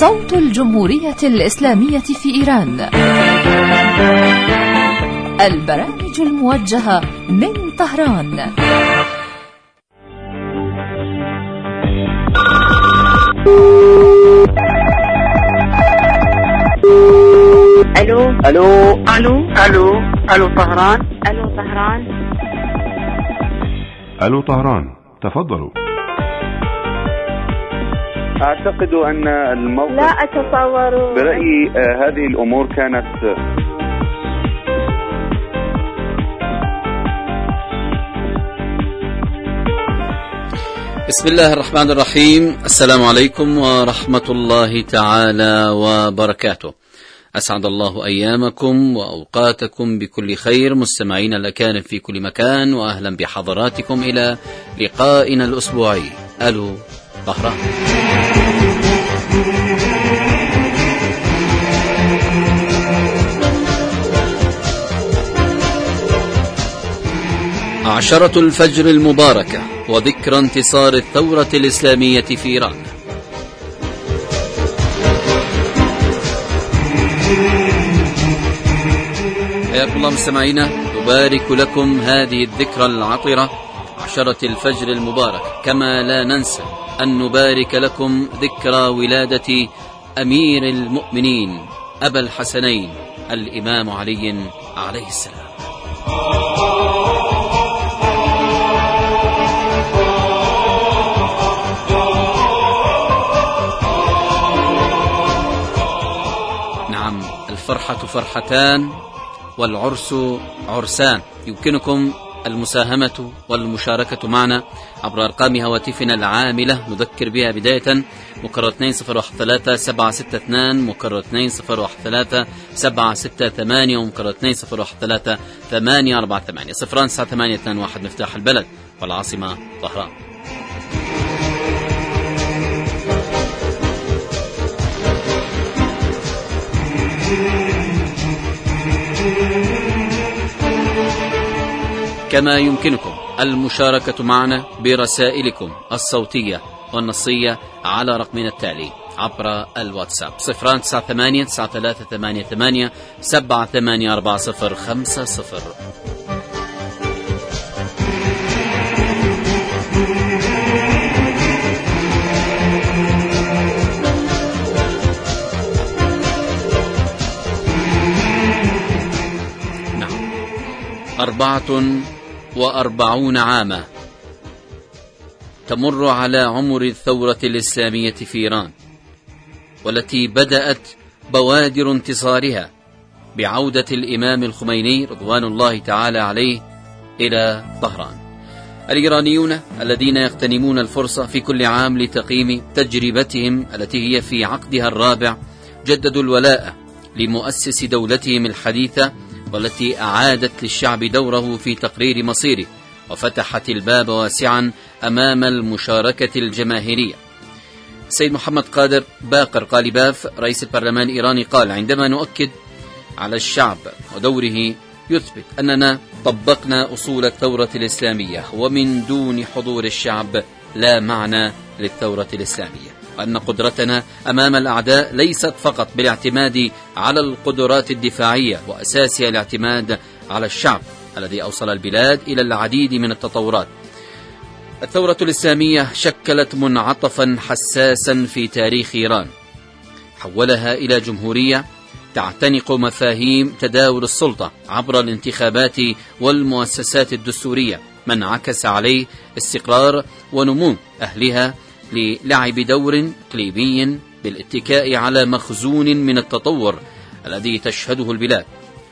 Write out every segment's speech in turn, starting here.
صوت الجمهورية الإسلامية في إيران. البرامج الموجهة من طهران. الو الو الو الو الو طهران. الو طهران. الو طهران، تفضلوا. اعتقد ان الموقف لا اتصور. برأيي هذه الامور كانت بسم الله الرحمن الرحيم. السلام عليكم ورحمة الله تعالى وبركاته. أسعد الله أيامكم وأوقاتكم بكل خير مستمعين الأكارم في كل مكان، وأهلا بحضراتكم إلى لقائنا الأسبوعي ألو طهران. عشرة الفجر المباركة وذكرى انتصار الثورة الإسلامية في إيران. حياكم الله مستمعينا، نبارك لكم هذه الذكرى العطرة عشرة الفجر المبارك، كما لا ننسى أن نبارك لكم ذكرى ولادة أمير المؤمنين أبا الحسنين الإمام علي عليه السلام. نعم، الفرحة فرحتان والعرس عرسان. يمكنكم المساهمة والمشاركة معنا عبر أرقام هواتفنا العاملة، نذكر بها بداية مكرر 2013-762 مكرر 2013-768 ومكرر 2013-848 09821 مفتاح البلد والعاصمة طهران. كما يمكنكم المشاركة معنا برسائلكم الصوتية والنصية على رقمنا التالي عبر الواتساب 098-9388-784-050. نعم، 44 عاما تمر على عمر الثورة الإسلامية في إيران، والتي بدأت بوادر انتصارها بعودة الإمام الخميني رضوان الله تعالى عليه إلى طهران. الإيرانيون الذين يغتنمون الفرصة في كل عام لتقييم تجربتهم التي هي في عقدها الرابع جددوا الولاء لمؤسس دولتهم الحديثة، والتي أعادت للشعب دوره في تقرير مصيره وفتحت الباب واسعا أمام المشاركة الجماهيرية. السيد محمد قادر باقر قالباف رئيس البرلمان الإيراني قال: عندما نؤكد على الشعب ودوره يثبت أننا طبقنا أصول الثورة الإسلامية، ومن دون حضور الشعب لا معنى للثورة الإسلامية، وأن قدرتنا أمام الأعداء ليست فقط بالاعتماد على القدرات الدفاعية، وأساسها الاعتماد على الشعب الذي أوصل البلاد إلى العديد من التطورات. الثورة الإسلامية شكلت منعطفا حساسا في تاريخ إيران، حولها إلى جمهورية تعتنق مفاهيم تداول السلطة عبر الانتخابات والمؤسسات الدستورية، ما انعكس عليه استقرار ونمو أهلها للعب دور إقليمي بالاتكاء على مخزون من التطور الذي تشهده البلاد.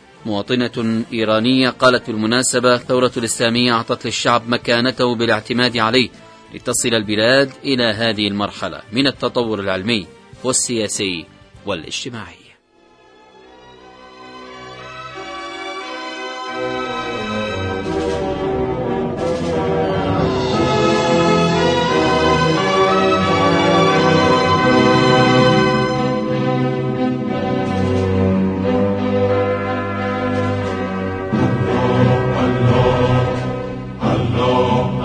مواطنة إيرانية قالت بالمناسبة: الثورة الإسلامية أعطت للشعب مكانته بالاعتماد عليه لتصل البلاد إلى هذه المرحلة من التطور العلمي والسياسي والاجتماعي.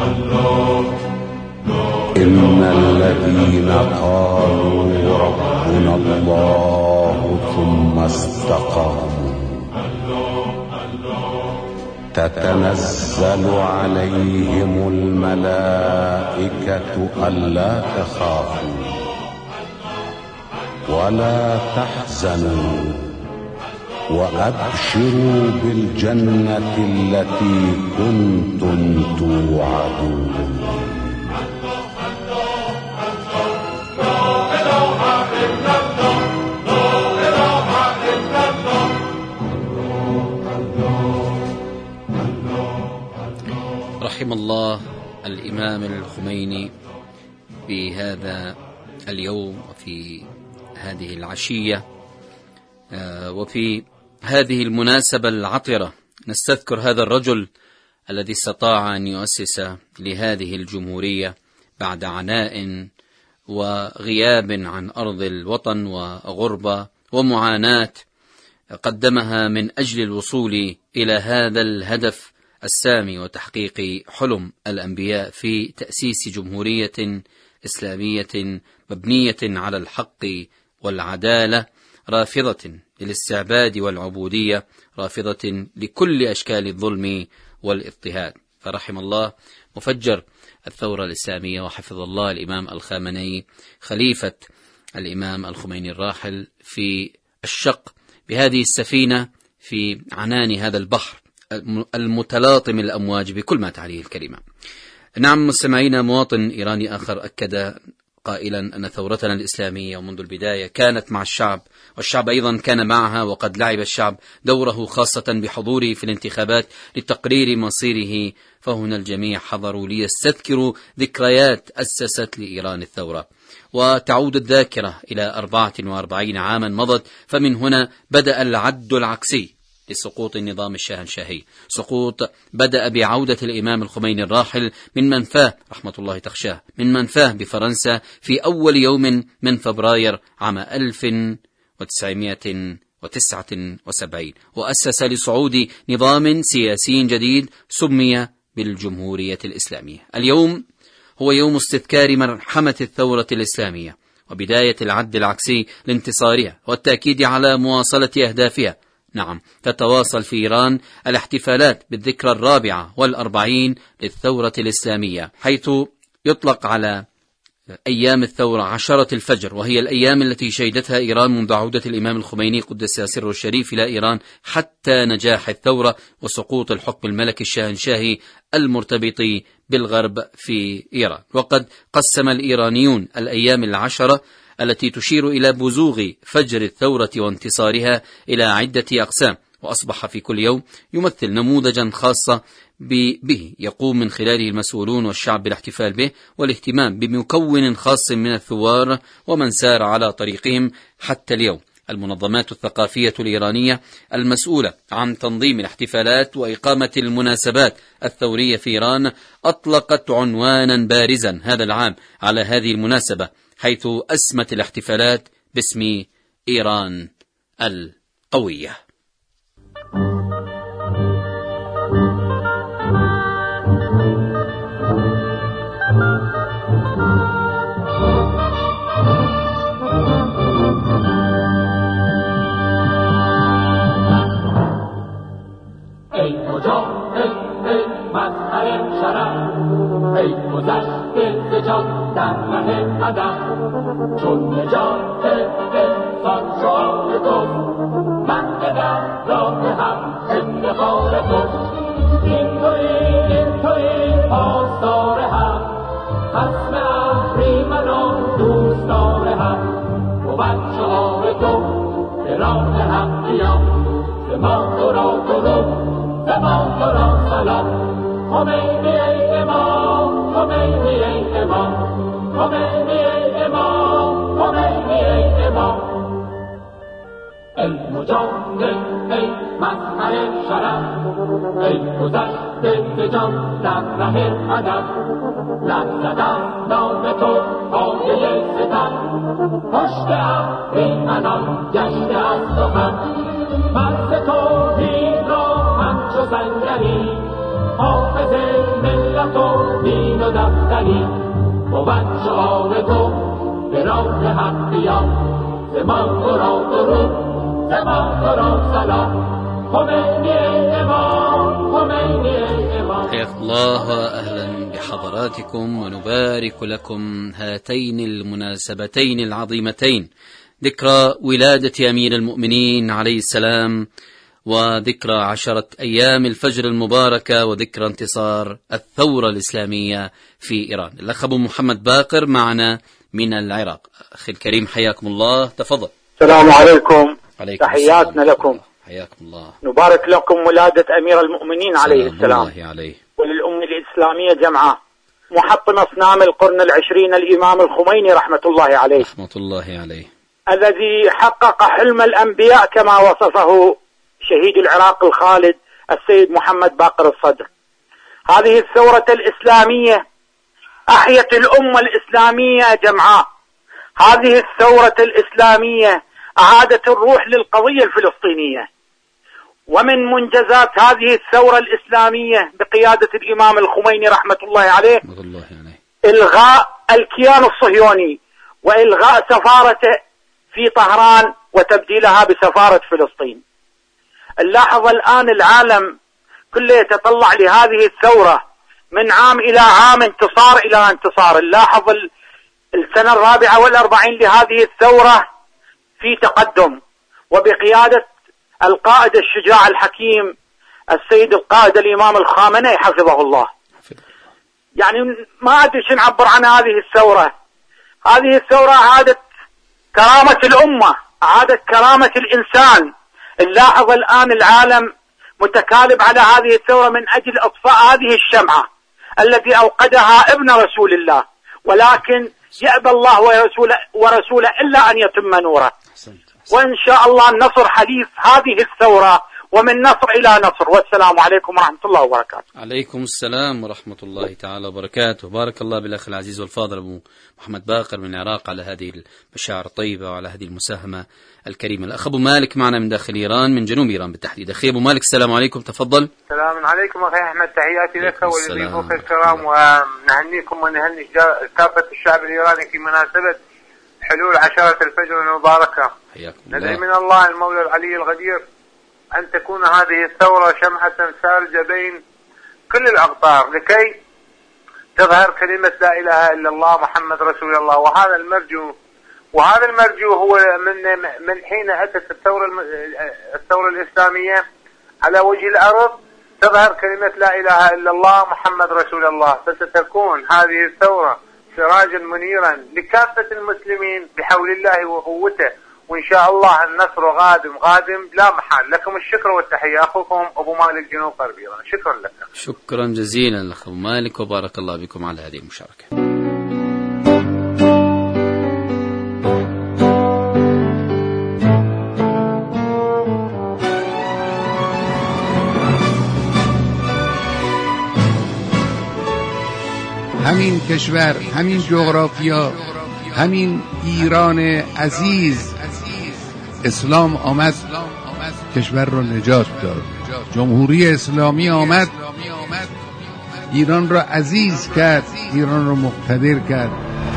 إن الذين قالوا ربنا ربنا الله ثم استقاموا تتنزل عليهم الملائكة ألا تخافوا ولا تحزنوا وأبشروا بالجنة التي كنتم توعدون. رحم الله الإمام الخميني في هذا اليوم وفي هذه العشية وفي هذه المناسبة العطرة نستذكر هذا الرجل الذي استطاع أن يؤسس لهذه الجمهورية بعد عناء وغياب عن أرض الوطن وغربة ومعاناة قدمها من أجل الوصول إلى هذا الهدف السامي وتحقيق حلم الأنبياء في تأسيس جمهورية إسلامية مبنية على الحق والعدالة، رافضة للاستعباد والعبودية، رافضة لكل أشكال الظلم والاضطهاد. فرحم الله مفجر الثورة الإسلامية وحفظ الله الإمام الخامنئي خليفة الإمام الخميني الراحل في الشق بهذه السفينة في عنان هذا البحر المتلاطم الأمواج بكل ما تعنيه الكلمة. نعم مستمعينا، مواطن إيراني آخر أكد قائلا أن ثورتنا الإسلامية ومنذ البداية كانت مع الشعب، والشعب أيضا كان معها، وقد لعب الشعب دوره خاصة بحضوره في الانتخابات لتقرير مصيره، فهنا الجميع حضروا ليستذكروا ذكريات أسست لإيران الثورة. وتعود الذاكرة إلى 44 عاما مضت، فمن هنا بدأ العد العكسي لسقوط النظام الشاهنشاهي، سقوط بدأ بعودة الإمام الخميني الراحل من منفاه رحمة الله تخشاه، من منفاه بفرنسا في أول يوم من فبراير عام 1979، وأسس لصعود نظام سياسي جديد سمي بالجمهورية الإسلامية. اليوم هو يوم استذكار مرحمة الثورة الإسلامية وبداية العد العكسي لانتصارها والتأكيد على مواصلة أهدافها. نعم، تتواصل في إيران الاحتفالات بالذكرى 44 للثورة الإسلامية، حيث يطلق على أيام الثورة 10 الفجر، وهي الأيام التي شهدتها إيران منذ عودة الإمام الخميني قدس سره الشريف إلى إيران حتى نجاح الثورة وسقوط الحكم الملكي الشاهنشاهي المرتبط بالغرب في إيران. وقد قسم الإيرانيون الأيام 10 التي تشير إلى بزوغ فجر الثورة وانتصارها إلى عدة أقسام، وأصبح في كل يوم يمثل نموذجا خاصة به يقوم من خلاله المسؤولون والشعب بالاحتفال به والاهتمام بمكون خاص من الثوار ومن سار على طريقهم حتى اليوم. المنظمات الثقافية الإيرانية المسؤولة عن تنظيم الاحتفالات وإقامة المناسبات الثورية في إيران أطلقت عنوانا بارزا هذا العام على هذه المناسبة، حيث أسمت الاحتفالات باسم إيران القوية. ای گذشته ز جان در ره قدم، چون نجات انسان شعار توست، مرگ در راه هم افتخار توست. این تویی پاسدار هم، خصم اهریمنان دوستدار هم. بود شعار تو به راه حق قیام، ز ما تو را درود، ز ما تو را سلام. خمینی ای امام، خمینی ای امام، خمینی ای امام، خمینی ای امام. ای مجاهد، ای مظهر شرف، ای گذشته ز جان در ره ادب. لب زدم نام تو پایه ستم، پشت اهریمنان گشته از تو خم. مرز توحید را همچو سنگری، حافظ ملت و دین و دفتری. بود شعار تو به راه حق قیام، ز زمان تو را درود، زمان تو را سلام. خمینی امام، خمینی امام. حياكم الله وأهلا بحضراتكم، ونبارك لكم هاتين المناسبتين العظيمتين، ذكرى ولادة أمير المؤمنين عليه السلام، وذكرى 10 أيام الفجر المباركة، وذكرى انتصار الثورة الإسلامية في إيران. الأخ أبو محمد باقر معنا من العراق. أخي الكريم حياكم الله، تفضل. السلام عليكم. تحياتنا لكم. حياكم الله. نبارك لكم ولادة أمير المؤمنين عليه السلام عليه. وللأمة الإسلامية جمعاء، محطم أصنام القرن العشرين الإمام الخميني رحمة الله عليه، رحمة الله عليه، الذي حقق حلم الأنبياء كما وصفه شهيد العراق الخالد السيد محمد باقر الصدر. هذه الثورة الإسلامية أحيت الأمة الإسلامية جمعاء. هذه الثورة الإسلامية أعادت الروح للقضية الفلسطينية. ومن منجزات هذه الثورة الإسلامية بقيادة الإمام الخميني رحمة الله عليه إلغاء الكيان الصهيوني وإلغاء سفارته في طهران وتبديلها بسفارة فلسطين. نلاحظ الآن العالم كله يتطلع لهذه الثورة من عام إلى عام، انتصار إلى انتصار. نلاحظ السنة 44 لهذه الثورة في تقدم، وبقيادة القائد الشجاع الحكيم السيد القائد الإمام الخامنئي حفظه الله. يعني ما أدري شو نعبر عن هذه الثورة. هذه الثورة أعادت كرامة الأمة، أعادت كرامة الإنسان. نلاحظ الآن العالم متكالب على هذه الثورة من أجل إطفاء هذه الشمعة التي أوقدها ابن رسول الله، ولكن يأبى الله ورسوله إلا أن يتم نوره. وإن شاء الله النصر حديث هذه الثورة، ومن نصر إلى نصر. والسلام عليكم ورحمة الله وبركاته. عليكم السلام ورحمة الله تعالى وبركاته. بارك الله بالأخ العزيز والفاضل أبو محمد باقر من العراق على هذه المشاعر الطيبة وعلى هذه المساهمة الكريمة. الأخ أبو مالك معنا من داخل إيران، من جنوب إيران بالتحديد. أخي أبو مالك السلام عليكم، تفضل. السلام عليكم أخي أحمد، تحياتي لك ولضيوفك الكرام، ونهنيكم ونهني كافة الشعب الإيراني في مناسبة حلول 10 الفجر المباركة. ندعي من الله المولى العلي القدير أن تكون هذه الثورة شمعة سارجة بين كل الأقطار لكي تظهر كلمة لا إله إلا الله محمد رسول الله. وهذا المرجو هو من حين أتت الثورة الإسلامية على وجه الأرض تظهر كلمة لا إله إلا الله محمد رسول الله، فستكون هذه الثورة سراجا منيرا لكافة المسلمين بحول الله وقوته، وإن شاء الله النصر قادم لا محال. لكم الشكر والتحية، أخوكم أبو مالك جنوب غرب إيران. شكرا لك. شكرا جزيلا لأخ أبو مالك، وبارك الله بكم على هذه المشاركة. همین کشور، همین جغرافیا، همین ایران عزیز، اسلام آمد کشور را نجات داد. جمهوری اسلامی آمد ایران را عزیز کرد، ایران را مقتدر کرد.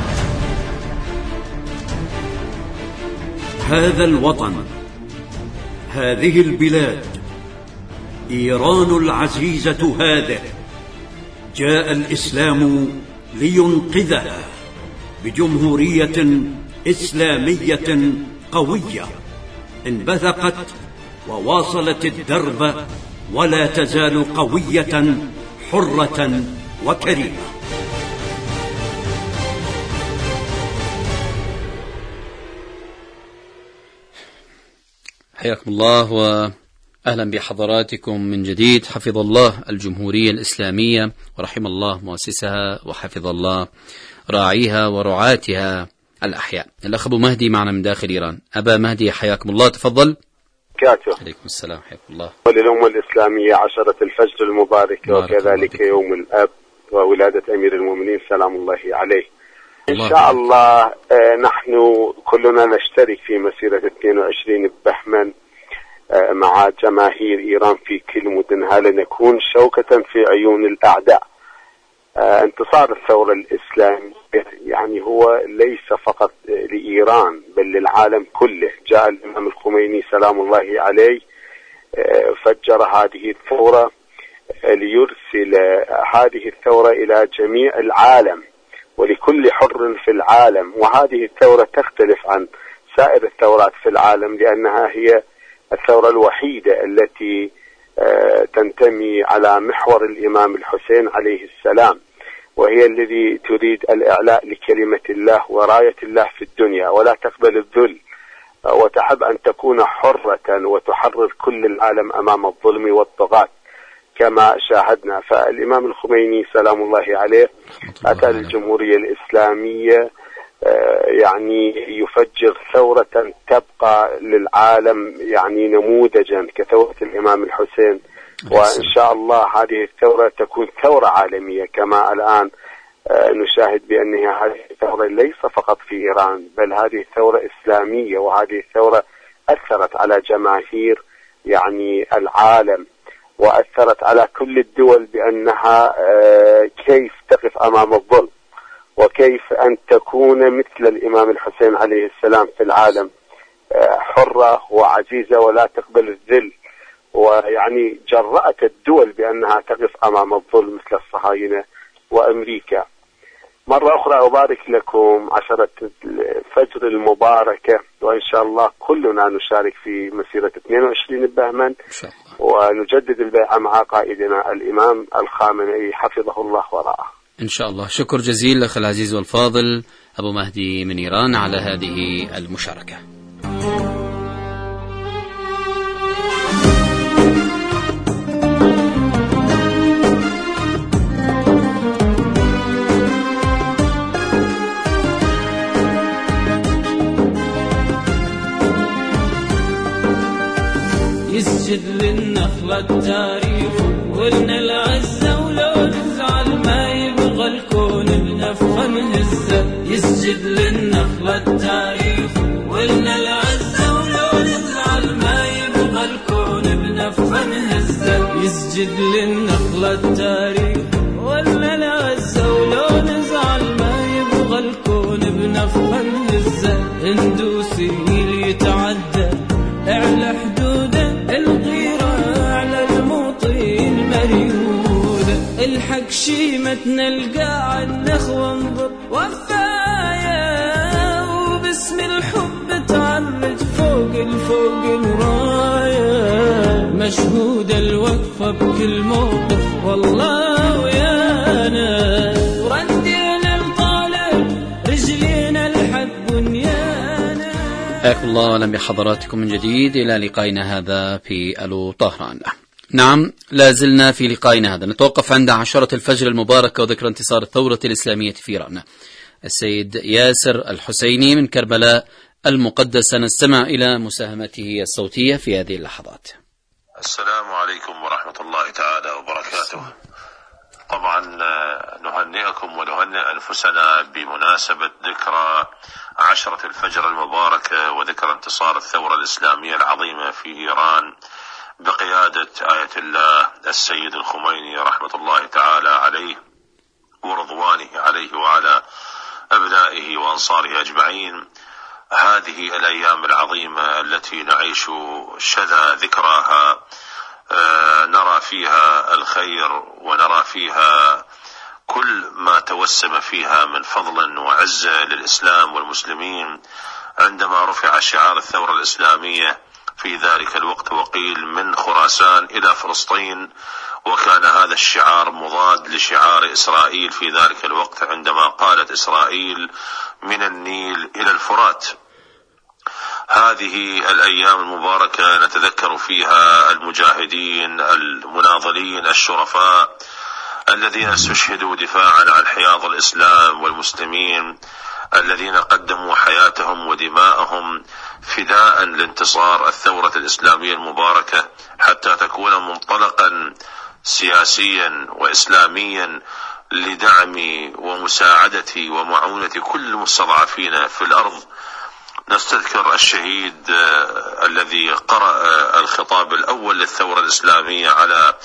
هذا الوطن، هذه البلاد، إيران العزيزة هذه، جاء الإسلام لينقذها بجمهورية إسلامية قوية انبثقت وواصلت الدرب ولا تزال قوية حرة وكريمة. حياكم الله وأهلا بحضراتكم من جديد. حفظ الله الجمهورية الإسلامية ورحم الله مؤسسها، وحفظ الله راعيها ورعاتها الأحياء. الأخ أبو مهدي معنا من داخل إيران. أبا مهدي حياكم الله، تفضل. عليكم السلام، حياكم الله. وللأمة الإسلامية 10 الفجر المباركة، وكذلك يوم الأب وولادة أمير المؤمنين سلام الله عليه. إن شاء الله نحن كلنا نشترك في مسيرة 22 ببهمن مع جماهير إيران في كل مدنها لنكون شوكة في عيون الأعداء. انتصار الثورة الإسلامية يعني هو ليس فقط لإيران بل للعالم كله. جاء الإمام الخميني سلام الله عليه فجر هذه الثورة ليرسل هذه الثورة إلى جميع العالم ولكل حر في العالم. وهذه الثورة تختلف عن سائر الثورات في العالم لأنها هي الثورة الوحيدة التي تنتمي على محور الإمام الحسين عليه السلام، وهي الذي تريد الإعلاء لكلمة الله وراية الله في الدنيا ولا تقبل الذل، وتحب أن تكون حرة وتحرر كل العالم أمام الظلم والطغاة كما شاهدنا. فالإمام الخميني سلام الله عليه أتى للجمهورية الإسلامية يعني يفجر ثورة تبقى للعالم يعني نموذجا كثورة الإمام الحسين، وإن شاء الله هذه الثورة تكون ثورة عالمية كما الآن نشاهد بأنها هذه الثورة ليس فقط في إيران بل هذه الثورة إسلامية، وهذه الثورة أثرت على جماهير يعني العالم وأثرت على كل الدول بأنها كيف تقف أمام الظلم وكيف أن تكون مثل الإمام الحسين عليه السلام في العالم حرة وعزيزة ولا تقبل الذل، ويعني جرأت الدول بأنها تقف أمام الظلم مثل الصهاينة وأمريكا. مرة أخرى أبارك لكم عشرة الفجر المباركة، وإن شاء الله كلنا نشارك في مسيرة 22 بهمن ونجدد البيعة مع قائدنا الإمام الخامنئي حفظه الله ورعاه إن شاء الله. شكر جزيل أخي العزيز والفاضل أبو مهدي من إيران على هذه المشاركة. يسجد للنخلة التاريخ ولنا العزة ولو نزعل ما يبغى الكون بنفخة نهزة. يسجد للنخلة التاريخ ولنا العزة ولو نزعل ما يبغى الكون بنفخة نهزة. يسجد للنخلة التاريخ ولنا العزة ولو نزعل ما يبغى الكون بنفخة نهزة. هندوسي اللي يتعدى اعلى حدوده الغيرة على الموطن مريودة. الحق شيمتنا القاع النخوة انظر وفايا وباسم الحب تعرج فوق الراية. مشهود الوقفة بكل موقف والله ويانا وردينا الطالب رجلينا الحق بنيانا. حياكم الله أهلا بحضراتكم من جديد إلى لقائنا هذا في ألو طهران. نعم، لازلنا في لقائنا هذا نتوقف عند عشرة الفجر المباركة وذكر انتصار الثورة الإسلامية في إيران. السيد ياسر الحسيني من كربلاء المقدسة نستمع إلى مساهمته الصوتية في هذه اللحظات. السلام عليكم ورحمة الله تعالى وبركاته. طبعا نهنئكم ونهنئ أنفسنا بمناسبة ذكرى عشرة الفجر المباركة وذكرى انتصار الثورة الإسلامية العظيمة في إيران بقيادة آية الله السيد الخميني رحمة الله تعالى عليه ورضوانه عليه وعلى أبنائه وأنصاره أجمعين. هذه الأيام العظيمة التي نعيش شذا ذكراها نرى فيها الخير ونرى فيها كل ما توسم فيها من فضل وعزة للإسلام والمسلمين. عندما رفع شعار الثورة الإسلامية في ذلك الوقت وقيل من خراسان إلى فلسطين، وكان هذا الشعار مضاد لشعار إسرائيل في ذلك الوقت عندما قالت إسرائيل من النيل إلى الفرات. هذه الأيام المباركة نتذكر فيها المجاهدين المناضلين الشرفاء الذين استشهدوا دفاعا عن حياض الإسلام والمسلمين، الذين قدموا حياتهم ودماءهم فداء لانتصار الثورة الإسلامية المباركة حتى تكون منطلقا سياسيا وإسلاميا لدعم ومساعدة ومعونة كل المستضعفين في الأرض. نستذكر الشهيد الذي قرأ الخطاب الأول للثورة الإسلامية على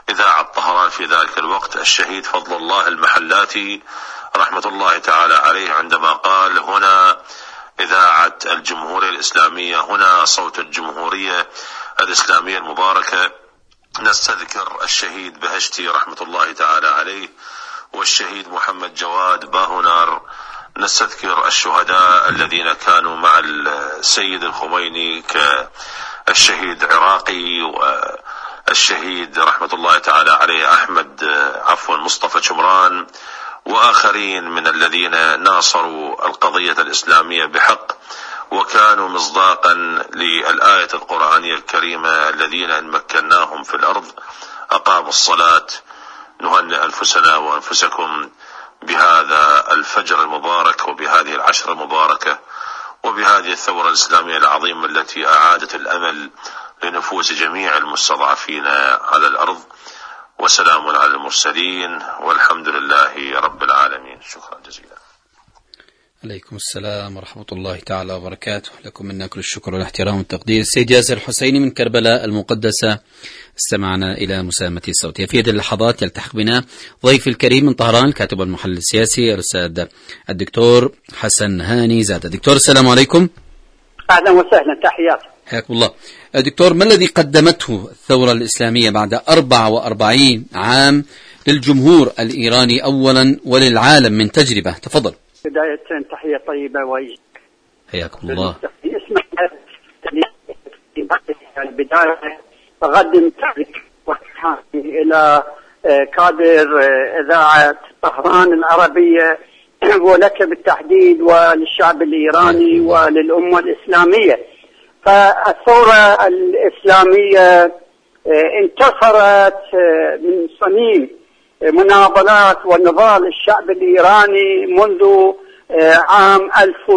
إذاعة طهران في ذلك الوقت الشهيد فضل الله المحلاتي رحمة الله تعالى عليه، عندما قال: هنا إذاعة الجمهورية الإسلامية، هنا صوت الجمهورية الإسلامية المباركة. نستذكر الشهيد بهشتي رحمة الله تعالى عليه، والشهيد محمد جواد باهنار. نستذكر الشهداء الذين كانوا مع السيد الخميني كالشهيد عراقي، والشهيد رحمة الله تعالى عليه مصطفى شمران، وآخرين من الذين ناصروا القضية الإسلامية بحق، وكانوا مصداقا للآية القرآنية الكريمة: الذين إن مكناهم في الأرض أقاموا الصلاة. نهنئ أنفسنا وأنفسكم بهذا الفجر المبارك، وبهذه العشر المباركة، وبهذه الثورة الإسلامية العظيمة التي أعادت الأمل لنفوس جميع المستضعفين على الأرض. وسلام على المرسلين، والحمد لله رب العالمين. شكرا جزيلا. عليكم السلام ورحمة الله تعالى وبركاته. لكم منا كل الشكر والاحترام والتقدير. السيد ياسر الحسيني من كربلاء المقدسة استمعنا إلى مساهمته الصوتية. في هذه اللحظات يلتحق بنا ضيفي الكريم من طهران الكاتب والمحلل السياسي الأستاذ الدكتور حسن هاني زادة. دكتور السلام عليكم. أهلا وسهلا، تحياتي. حياكم الله. دكتور، ما الذي قدمته الثورة الإسلامية بعد 44 عام للجمهور الإيراني أولا وللعالم من تجربة؟ تفضل. بداية تحية طيبة حياكم الله. البداية أقدم تحية إلى كادر إذاعة طهران العربية، ولك بالتحديد، وللشعب الإيراني وللأمة الإسلامية. فالثورة الإسلامية انتصرت من صميم مناضلات ونضال الشعب الإيراني منذ عام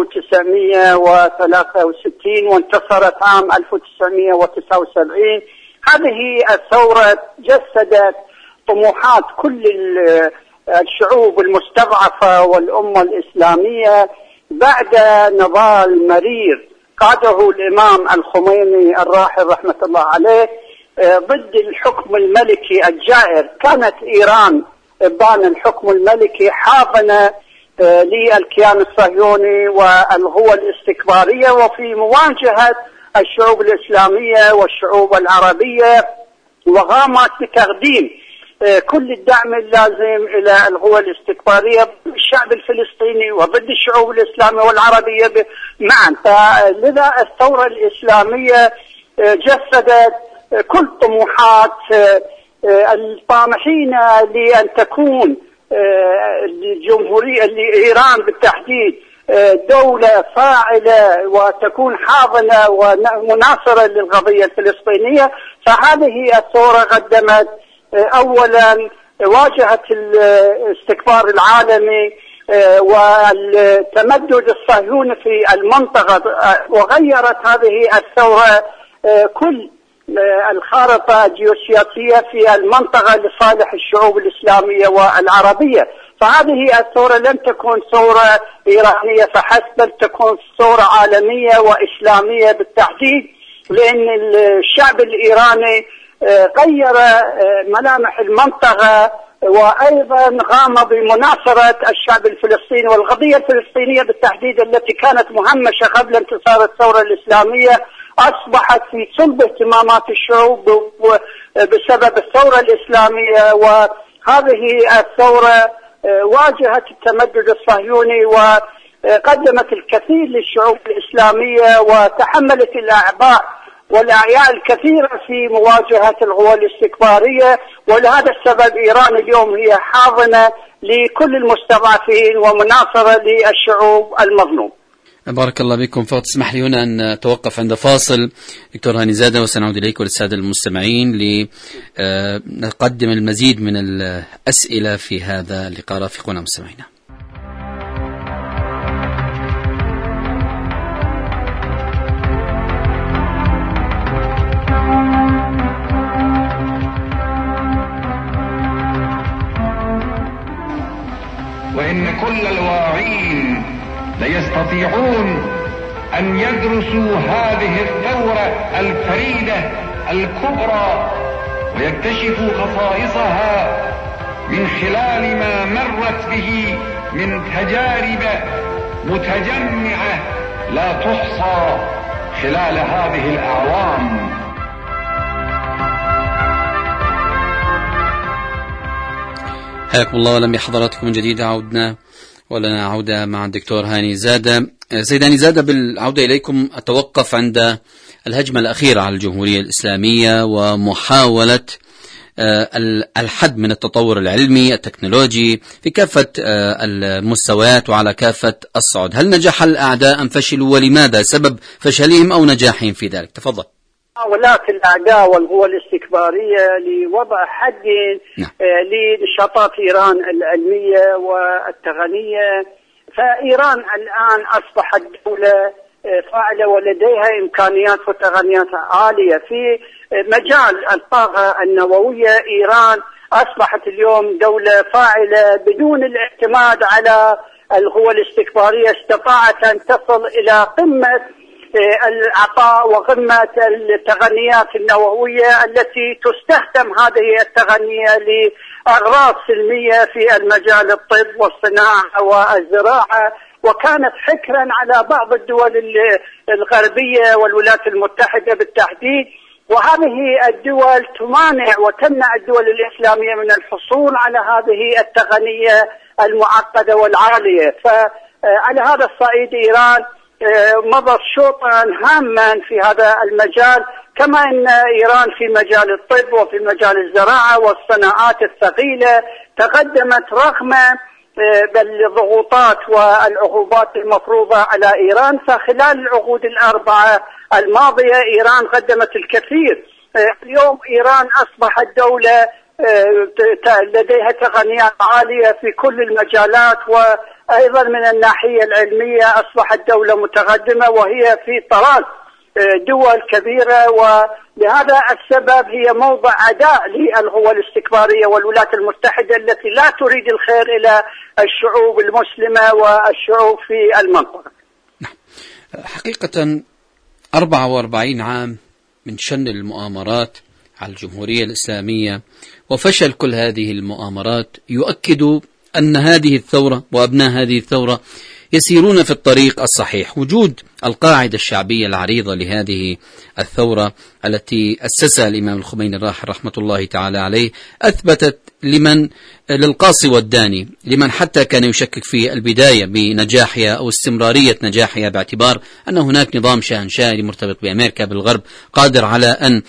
1963، وانتصرت عام 1979. هذه الثورة جسدت طموحات كل الشعوب المستضعفة والأمة الإسلامية بعد نضال مرير قاده الإمام الخميني الراحل رحمة الله عليه ضد الحكم الملكي الجائر. كانت إيران إبان الحكم الملكي حاضنة للكيان الصهيوني والغوى الاستكبارية، وفي مواجهة الشعوب الإسلامية والشعوب العربية، وقامت بتقديم كل الدعم اللازم إلى الغوى الاستكبارية ضد الشعب الفلسطيني وضد الشعوب الإسلامية والعربية معا. فلذا الثورة الإسلامية جسدت كل طموحات الطامحين لأن تكون الجمهورية لإيران بالتحديد دولة فاعلة وتكون حاضنة ومناصرة للقضية الفلسطينية. فهذه الثورة قدمت أولا واجهت الاستكبار العالمي والتمدد الصهيوني في المنطقة، وغيرت هذه الثورة كل الخارطة الجيوسياسية في المنطقة لصالح الشعوب الإسلامية والعربية. فهذه الثورة لن تكون ثورة إيرانية فحسب، بل تكون ثورة عالمية وإسلامية بالتحديد، لأن الشعب الإيراني غير ملامح المنطقة، وأيضا قام بمناصرة الشعب الفلسطيني والقضية الفلسطينية بالتحديد التي كانت مهمشة قبل انتصار الثورة الإسلامية، أصبحت في صلب اهتمامات الشعوب بسبب الثورة الإسلامية. وهذه الثورة واجهت التمدد الصهيوني وقدمت الكثير للشعوب الإسلامية، وتحملت الأعباء والأعياء الكثيرة في مواجهة القوى الاستكبارية. ولهذا السبب إيران اليوم هي حاضنة لكل المستضعفين ومناصرة للشعوب المظلوم. بارك الله بكم. فقط اسمح لي هنا أن نتوقف عند فاصل دكتور هاني زادة، وسنعود إليك وللسادة المستمعين لنقدم المزيد من الأسئلة في هذا اللقاء. رافقونا مستمعينا. وإن كل الواعين ليستطيعون أن يدرسوا هذه الثورة الفريدة الكبرى ويكتشفوا خصائصها من خلال ما مرت به من تجارب متجمعة لا تحصى خلال هذه الأعوام. حياكم الله ولم بحضراتكم من جديد. عودنا ولنا عودة مع الدكتور هاني زادة. سيد هاني زادة، بالعودة إليكم أتوقف عند الهجمة الأخيرة على الجمهورية الإسلامية ومحاولة الحد من التطور العلمي التكنولوجي في كافة المستويات وعلى كافة الصعود. هل نجح الأعداء أم فشلوا، ولماذا سبب فشلهم أو نجاحهم في ذلك؟ تفضل. محاولات الأعداء والقوى الاستكبارية لوضع حد لنشاطات إيران العلمية والتقنية، فإيران الآن أصبحت دولة فاعلة ولديها إمكانيات وتقنيات عالية في مجال الطاقة النووية. إيران أصبحت اليوم دولة فاعلة بدون الاعتماد على القوى الاستكبارية، استطاعت أن تصل إلى قمة العطاء وقمة التقنيات النووية التي تستخدم هذه التقنية لأغراض سلمية في المجال الطب والصناعة والزراعة، وكانت حكرا على بعض الدول الغربية والولايات المتحدة بالتحديد. وهذه الدول تمانع وتمنع الدول الإسلامية من الحصول على هذه التقنية المعقدة والعالية. فعلى هذا الصعيد إيران مضت شوطا هاما في هذا المجال، كما أن إيران في مجال الطب وفي مجال الزراعة والصناعات الثقيلة تقدمت رغم بالضغوطات والعقوبات المفروضة على إيران. فخلال العقود الأربعة الماضية إيران قدمت الكثير. اليوم إيران أصبحت دولة لديها تقنيات عالية في كل المجالات، وأيضا من الناحية العلمية أصبحت دولة متقدمة وهي في طراز دول كبيرة، ولهذا السبب هي موضع عداء للقوى الاستكبارية والولايات المتحدة التي لا تريد الخير إلى الشعوب المسلمة والشعوب في المنطقة. حقيقة 44 عام من شن المؤامرات على الجمهورية الإسلامية وفشل كل هذه المؤامرات يؤكد أن هذه الثورة وأبناء هذه الثورة يسيرون في الطريق الصحيح. وجود القاعدة الشعبية العريضة لهذه الثورة التي أسسها الإمام الخميني الراحل رحمة الله تعالى عليه أثبتت للقاصي والداني، لمن حتى كان يشكك في البداية بنجاحها أو استمرارية نجاحها، باعتبار أن هناك نظام شاهنشاهي مرتبط بأمريكا بالغرب قادر على أن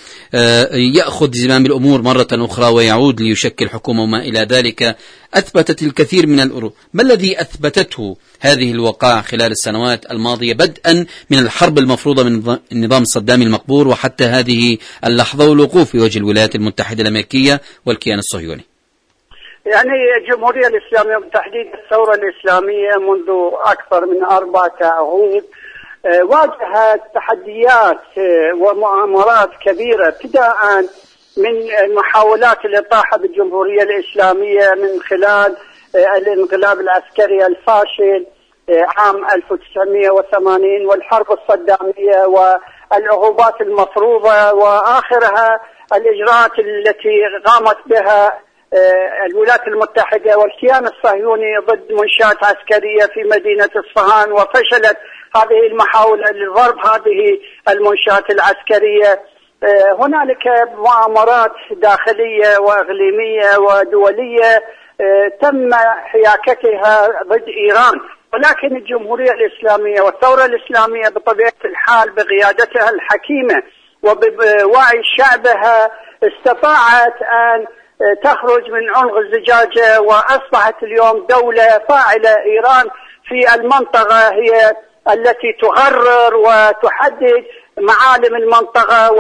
يأخذ زمام الأمور مرة أخرى ويعود ليشكل حكومة وما إلى ذلك. أثبتت الكثير من الأمور. ما الذي أثبتته هذه الوقائع خلال السنوات الماضية، بدءا من الحرب المفروضة من النظام الصدامي المقبور وحتى هذه اللحظة والوقوف في وجه الولايات المتحدة الأمريكية والكيان الصهيوني؟ يعني الجمهورية الإسلامية بالتحديد الثورة الإسلامية منذ أكثر من 4 عقود واجهت تحديات ومؤامرات كبيرة، ابتداء من محاولات الإطاحة بالجمهورية الإسلامية من خلال الانقلاب العسكري الفاشل عام 1980 والحرب الصدامية والعقوبات المفروضة، وآخرها الإجراءات التي قامت بها الولايات المتحدة والكيان الصهيوني ضد منشآت عسكرية في مدينة إصفهان، وفشلت هذه المحاولة لضرب هذه المنشآت العسكرية. هنالك مؤامرات داخلية وإقليمية ودولية تم حياكتها ضد إيران، ولكن الجمهورية الإسلامية والثورة الإسلامية بطبيعة الحال بقيادتها الحكيمة وبوعي شعبها استطاعت أن تخرج من عنق الزجاجة، وأصبحت اليوم دولة فاعلة. إيران في المنطقة هي التي تقرر وتحدد معالم المنطقة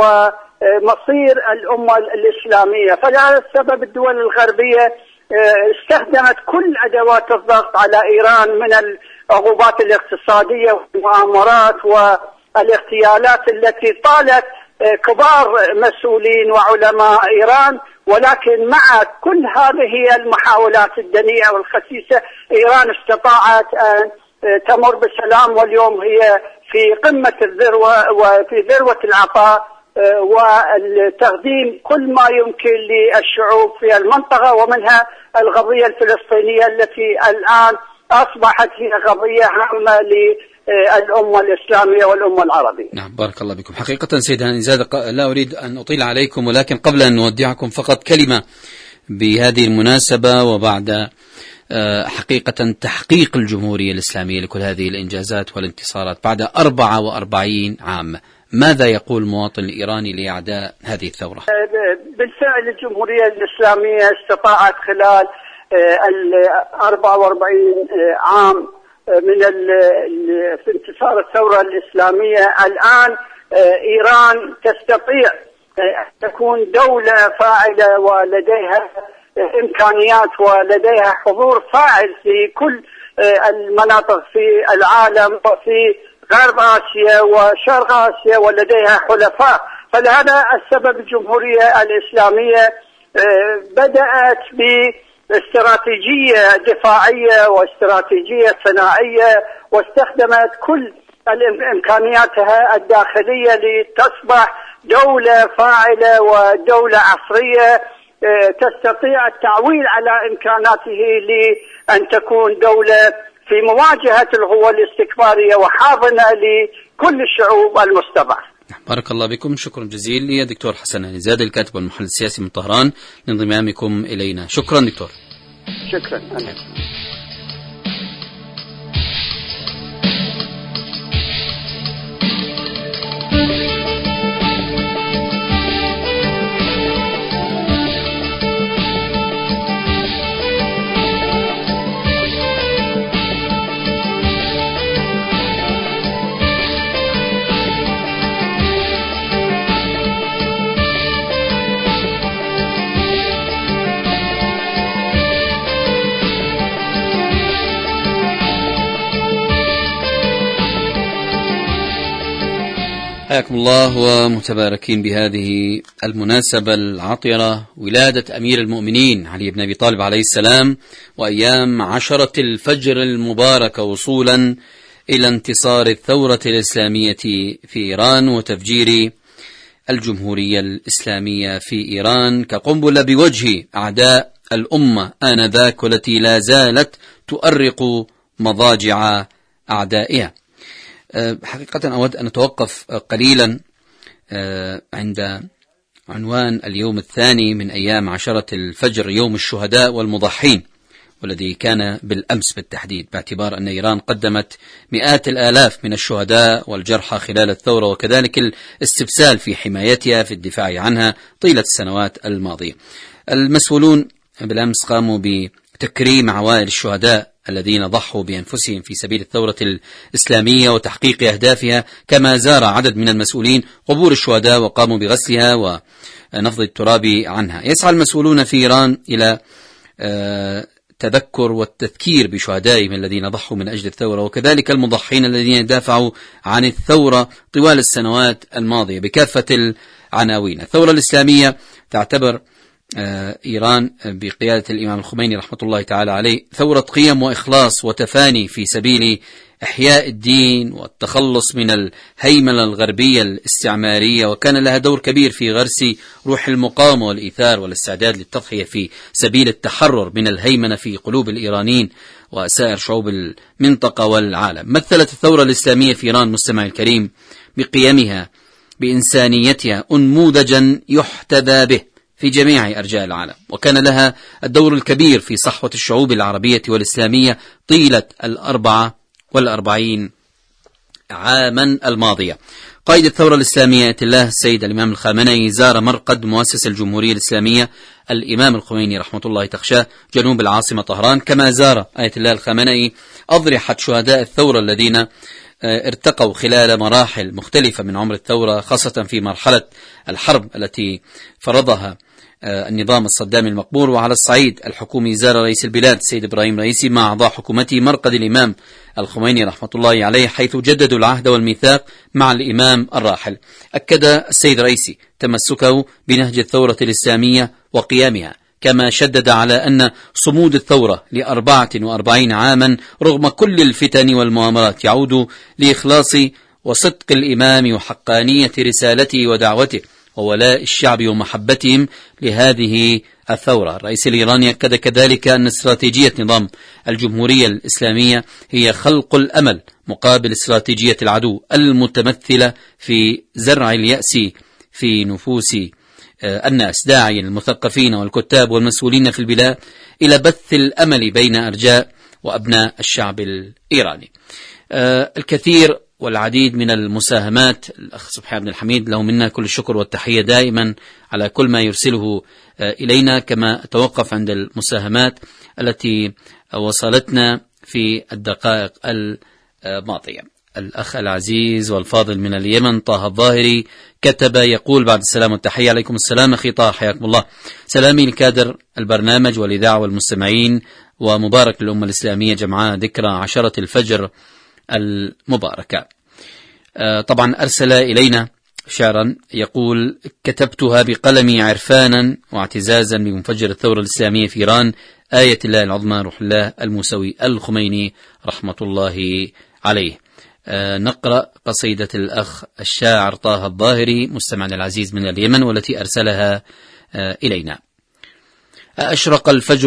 ومصير الأمة الإسلامية. فلهذا السبب الدول الغربية استخدمت كل أدوات الضغط على إيران من العقوبات الاقتصادية والمؤامرات والاغتيالات التي طالت كبار مسؤولين وعلماء إيران. ولكن مع كل هذه المحاولات الدنيئة والخسيسة إيران استطاعت أن تمر بسلام، واليوم هي في قمة الذروة وفي ذروة العطاء وتقديم كل ما يمكن للشعوب في المنطقة، ومنها القضية الفلسطينية التي الآن أصبحت هي قضية هامة للأمة الإسلامية والأمة العربية. نعم، بارك الله بكم. حقيقة سيد هاني، لا أريد أن أطيل عليكم، ولكن قبل أن نودعكم فقط كلمة بهذه المناسبة، وبعد حقيقة تحقيق الجمهورية الإسلامية لكل هذه الإنجازات والانتصارات بعد 44 عام، ماذا يقول المواطن الإيراني لأعداء هذه الثورة؟ بالفعل الجمهورية الإسلامية استطاعت خلال 44 عام من في انتصار الثورة الإسلامية الآن إيران تستطيع أن تكون دولة فاعلة ولديها إمكانيات ولديها حضور فاعل في كل المناطق في العالم وفي غرب آسيا وشرق آسيا، ولديها حلفاء. فلهذا السبب الجمهورية الإسلامية بدأت باستراتيجية دفاعية واستراتيجية صناعية، واستخدمت كل إمكانياتها الداخلية لتصبح دولة فاعلة ودولة عصرية تستطيع التعويل على إمكاناته لأن تكون دولة في مواجهة القوى الاستكبارية وحاضنة لكل الشعوب المستضعفة. بارك الله بكم. شكرا جزيلا يا دكتور حسن هانيزاد، الكاتب والمحلل السياسي من طهران، لانضمامكم إلينا. شكرا دكتور. شكرا. حياكم الله ومتباركين بهذه المناسبة العطرة، ولادة أمير المؤمنين علي بن أبي طالب عليه السلام، وأيام 10 الفجر المباركة وصولا إلى انتصار الثورة الإسلامية في إيران وتفجير الجمهورية الإسلامية في إيران كقنبلة بوجه أعداء الأمة آنذاك، والتي لا زالت تؤرق مضاجع أعدائها. حقيقة أود أن أتوقف قليلا عند عنوان اليوم الثاني من أيام 10 الفجر، يوم الشهداء والمضحين، والذي كان بالأمس بالتحديد، باعتبار أن إيران قدمت مئات الآلاف من الشهداء والجرحى خلال الثورة، وكذلك الاستبسال في حمايتها في الدفاع عنها طيلة السنوات الماضية. المسؤولون بالأمس قاموا بتكريم عوائل الشهداء الذين ضحوا بأنفسهم في سبيل الثورة الإسلامية وتحقيق أهدافها، كما زار عدد من المسؤولين قبور الشهداء وقاموا بغسلها ونفض التراب عنها. يسعى المسؤولون في إيران إلى تذكر والتذكير بشهدائهم الذين ضحوا من أجل الثورة، وكذلك المضحين الذين دافعوا عن الثورة طوال السنوات الماضية بكافة العناوين. الثورة الإسلامية تعتبر إيران بقيادة الإمام الخميني رحمة الله تعالى عليه ثورة قيم وإخلاص وتفاني في سبيل إحياء الدين والتخلص من الهيمنة الغربية الاستعمارية، وكان لها دور كبير في غرس روح المقاومة والإيثار والاستعداد للتضحية في سبيل التحرر من الهيمنة في قلوب الإيرانيين وسائر شعوب المنطقة والعالم. مثلت الثورة الإسلامية في إيران مستمع الكريم بقيمها بإنسانيتها أنموذجا يحتذى به في جميع أرجاء العالم، وكان لها الدور الكبير في صحوة الشعوب العربية والإسلامية طيلة 44 عاما الماضية. قائد الثورة الإسلامية آية الله السيد الإمام الخامنئي زار مرقد مؤسس الجمهورية الإسلامية الإمام الخميني رحمة الله تخشاه جنوب العاصمة طهران، كما زار آية الله الخامنئي أضرحة شهداء الثورة الذين ارتقوا خلال مراحل مختلفة من عمر الثورة، خاصة في مرحلة الحرب التي فرضها النظام الصدامي المقبور. وعلى الصعيد الحكومي زار رئيس البلاد السيد إبراهيم رئيسي مع أعضاء حكومته مرقد الإمام الخميني رحمة الله عليه، حيث جددوا العهد والميثاق مع الإمام الراحل. أكد السيد رئيسي تمسكه بنهج الثورة الإسلامية وقيامها، كما شدد على أن صمود الثورة ل44 عاما رغم كل الفتن والمؤامرات يعود لإخلاص وصدق الإمام وحقانية رسالته ودعوته وولاء الشعب ومحبتهم لهذه الثورة. الرئيس الإيراني أكد كذلك أن استراتيجية نظام الجمهورية الإسلامية هي خلق الأمل مقابل استراتيجية العدو المتمثلة في زرع اليأس في نفوس الناس، داعيا المثقفين والكتاب والمسؤولين في البلاد إلى بث الأمل بين أرجاء وأبناء الشعب الإيراني. الكثير والعديد من المساهمات، الأخ سبحان بن الحميد له منا كل الشكر والتحية دائما على كل ما يرسله إلينا، كما أتوقف عند المساهمات التي وصلتنا في الدقائق الماضية. الأخ العزيز والفاضل من اليمن طه الظاهري كتب يقول: بعد السلام والتحية، عليكم السلام أخي طه، حياكم الله. سلامي لكادر البرنامج والإذاعة والمستمعين، ومبارك للأمة الإسلامية جمعاء ذكرى 10 الفجر المباركة. طبعا أرسل إلينا شعرا يقول: كتبتها بقلمي عرفانا واعتزازا بمفجر الثورة الإسلامية في إيران، آية الله العظمى روح الله الموسوي الخميني رحمة الله عليه. نقرأ قصيدة الأخ الشاعر طه الظاهري مستمعنا العزيز من اليمن والتي أرسلها إلينا. أشرق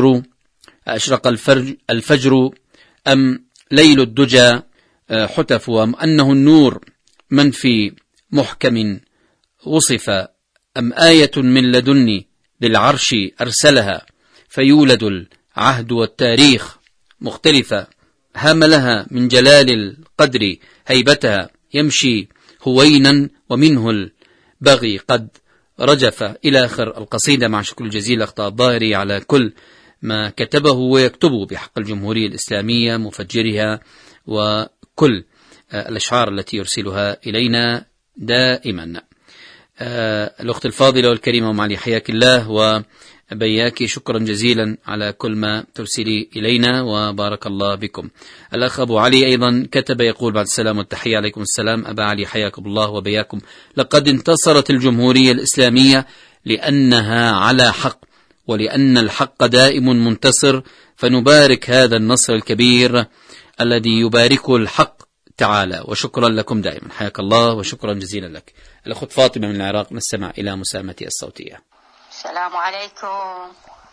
الفجر أم ليل الدجى حتف، أم أنه النور من في محكم وصف، أم آية من لدني للعرش أرسلها، فيولد العهد والتاريخ مختلفة، هام لها من جلال القدر هيبتها، يمشي هوينا ومنه البغي قد رجف، إلى آخر القصيدة. مع شكر الجزيل أخطاء الظاهري على كل ما كتبه ويكتبه بحق الجمهورية الإسلامية مفجرها وكل الأشعار التي يرسلها إلينا دائما. الأخت الفاضلة والكريمة ومعلي حياك الله وبياك، شكرا جزيلا على كل ما ترسلي إلينا وبارك الله بكم. الأخ أبو علي أيضا كتب يقول: بعد السلام والتحية، عليكم السلام أبا علي، حياكم الله وبياكم. لقد انتصرت الجمهورية الإسلامية لأنها على حق، ولأن الحق دائم منتصر، فنبارك هذا النصر الكبير الذي يباركه الحق تعالى، وشكرا لكم دائما، حياك الله وشكرا جزيلا لك. الأخت فاطمة من العراق، نستمع إلى مساهمتها الصوتية. السلام عليكم.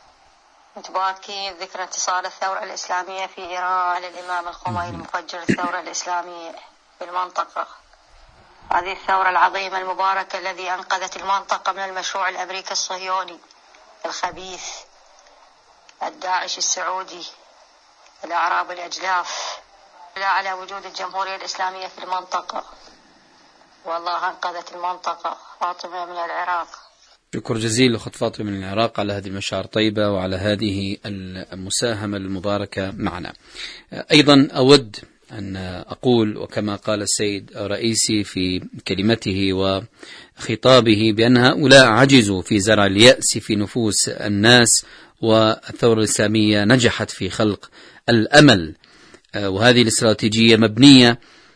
متباركين ذكرى انتصار الثورة الإسلامية في إيران الإمام الخميني مفجر الثورة الإسلامية في المنطقة. هذه الثورة العظيمة المباركة الذي أنقذت المنطقة من المشروع الأمريكي الصهيوني الخبيث الداعش السعودي الأعراب الأجلاف، لا على وجود الجمهورية الإسلامية في المنطقة، والله أنقذت المنطقة. فاطمة من العراق. شكر جزيل أخت فاطمة من العراق على هذه المشاعر الطيبة وعلى هذه المساهمة المباركة معنا. أيضا أود أن أقول، وكما قال السيد رئيسي في كلمته وخطابه، بأن هؤلاء عجزوا في زرع اليأس في نفوس الناس، والثورة الإسلامية نجحت في خلق الأمل، وهذه الاستراتيجية مبنية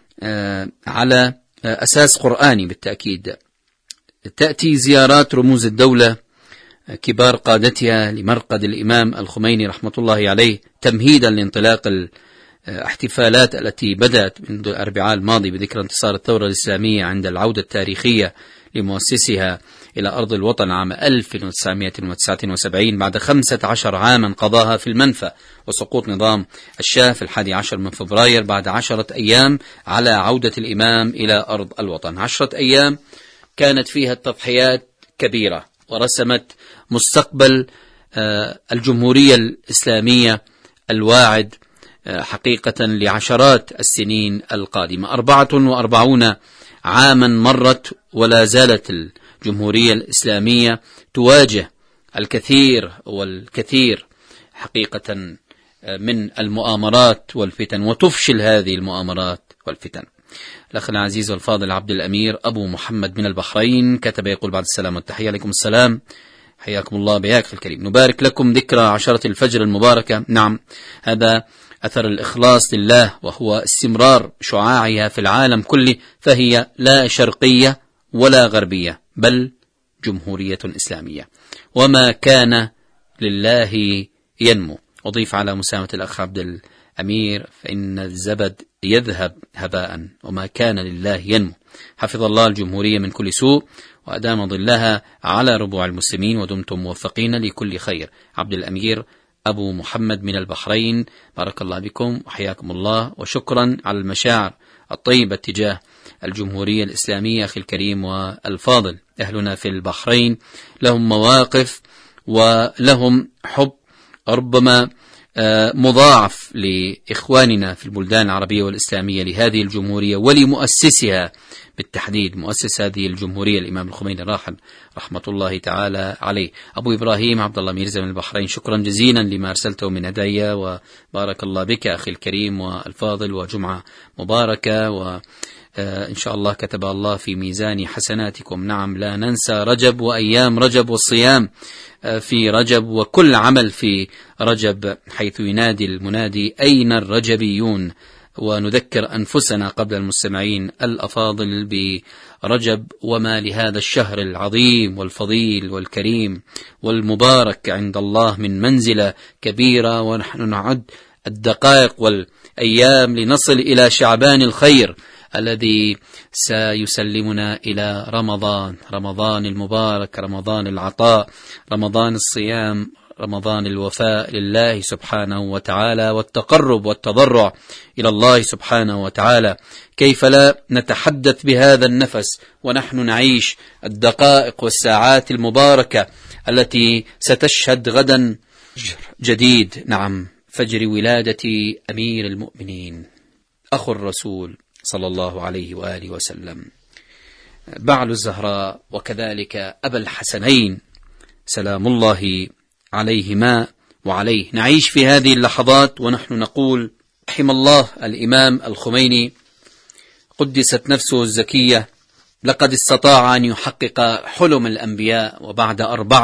على أساس قرآني بالتأكيد. تأتي زيارات رموز الدولة كبار قادتها لمرقد الإمام الخميني رحمة الله عليه تمهيدا لانطلاق الاحتفالات التي بدأت منذ الأربعاء الماضي بذكرى انتصار الثورة الإسلامية عند العودة التاريخية لمؤسسها إلى أرض الوطن عام 1979 بعد 15 عاما قضاها في المنفى، وسقوط نظام الشاه في 11 من فبراير بعد 10 أيام على عودة الإمام إلى أرض الوطن. 10 أيام كانت فيها التضحيات كبيرة ورسمت مستقبل الجمهورية الإسلامية الواعد حقيقة لعشرات السنين القادمة. 44 عاما مرت ولا زالت الجمهورية الإسلامية تواجه الكثير والكثير حقيقة من المؤامرات والفتن، وتفشل هذه المؤامرات والفتن. الأخ العزيز والفاضل عبد الأمير أبو محمد من البحرين كتب يقول: بعد السلام والتحية، عليكم السلام، حياكم الله بياك الكريم. نبارك لكم ذكرى 10 الفجر المباركة. نعم، هذا أثر الإخلاص لله، وهو استمرار شعاعها في العالم كله، فهي لا شرقية ولا غربية، بل جمهورية إسلامية، وما كان لله ينمو. أضيف على مساهمة الأخ عبد أمير فإن الزبد يذهب هباء وما كان لله ينمو. حفظ الله الجمهورية من كل سوء وأدام ظلها على ربوع المسلمين ودمتم موفقين لكل خير. عبد الأمير أبو محمد من البحرين، بارك الله بكم وحياكم الله، وشكرا على المشاعر الطيبة تجاه الجمهورية الإسلامية أخي الكريم والفاضل. أهلنا في البحرين لهم مواقف ولهم حب ربما مضاعف لإخواننا في البلدان العربية والإسلامية لهذه الجمهورية ولمؤسسها بالتحديد، مؤسس هذه الجمهورية الإمام الخميني الراحل رحمة الله تعالى عليه. أبو إبراهيم عبد الله ميرزا من البحرين، شكرا جزيلا لما أرسلته من هدايا، وبارك الله بك أخي الكريم والفاضل، وجمعة مباركة، وإن شاء الله كتب الله في ميزان حسناتكم. نعم، لا ننسى رجب وأيام رجب والصيام في رجب وكل عمل في رجب، حيث ينادي المنادي أين الرجبيون، ونذكر أنفسنا قبل المستمعين الأفاضل برجب وما لهذا الشهر العظيم والفضيل والكريم والمبارك عند الله من منزلة كبيرة، ونحن نعد الدقائق والأيام لنصل إلى شعبان الخير الذي سيسلمنا إلى رمضان المبارك، رمضان العطاء، رمضان الصيام، رمضان الوفاء لله سبحانه وتعالى والتقرب والتضرع إلى الله سبحانه وتعالى. كيف لا نتحدث بهذا النفس ونحن نعيش الدقائق والساعات المباركة التي ستشهد غدا جديد، نعم، فجر ولادة أمير المؤمنين أخو الرسول صلى الله عليه وآله وسلم، بعل الزهراء، وكذلك أبا الحسنين سلام الله عليهما وعليه. نعيش في هذه اللحظات ونحن نقول رحم الله الإمام الخميني قدست نفسه الزكية، لقد استطاع أن يحقق حلم الأنبياء، وبعد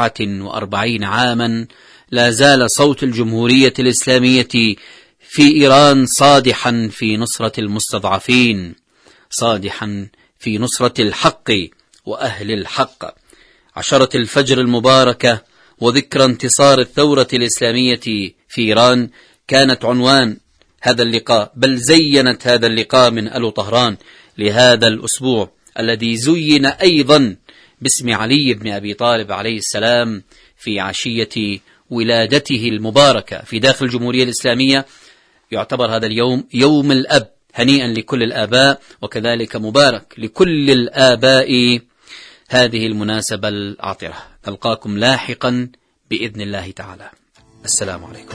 44 عاما لا زال صوت الجمهورية الإسلامية في إيران صادحا في نصرة المستضعفين، صادحا في نصرة الحق وأهل الحق. عشرة الفجر المباركة وذكرى انتصار الثورة الإسلامية في إيران كانت عنوان هذا اللقاء، بل زينت هذا اللقاء من ألو طهران لهذا الأسبوع الذي زين أيضا باسم علي بن أبي طالب عليه السلام في عشية ولادته المباركة في داخل الجمهورية الإسلامية. يعتبر هذا اليوم يوم الأب، هنيئا لكل الآباء، وكذلك مبارك لكل الآباء هذه المناسبة العطرة. نلقاكم لاحقا بإذن الله تعالى. السلام عليكم.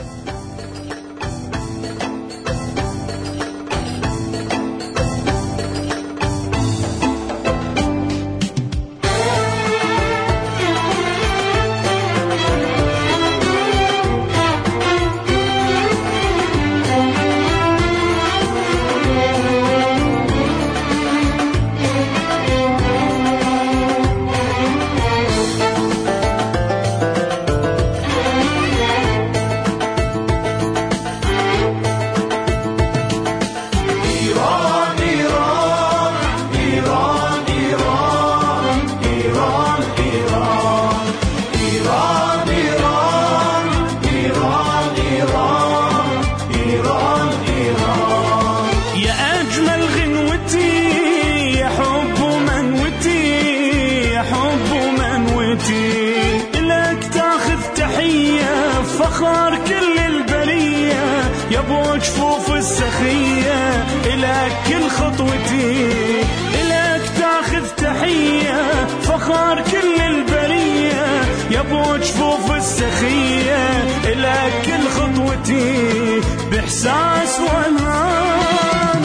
فخر كل البرية يا ابو جفوف السخية، إلك كل خطوتي إلك تاخذ تحية. فخر كل البرية يا ابو جفوف السخية، إلك كل خطوتي بإحساس وألهام.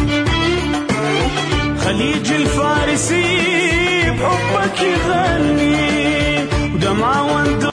خليج الفارسي بحبك يغني،